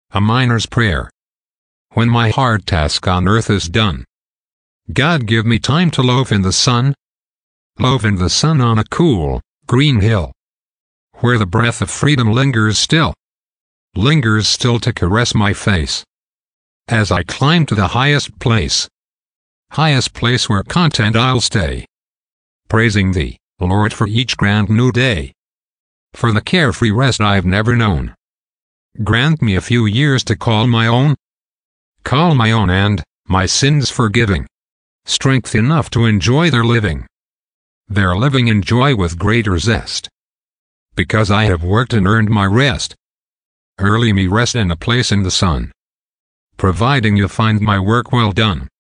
A miner's prayer. When my hard task on earth is done, God give me time to loaf in the sun. Loaf in the sun on a cool, green hill, where the breath of freedom lingers still to caress my face. As I climb to the highest place where content I'll stay, praising Thee, Lord, for each grand new day, for the carefree rest I've never known. Grant me a few years to call my own, and, my sins forgiving, strength enough to enjoy their living in joy with greater zest, because I have worked and earned my rest. Early me rest in a place in the sun, providing you find my work well done.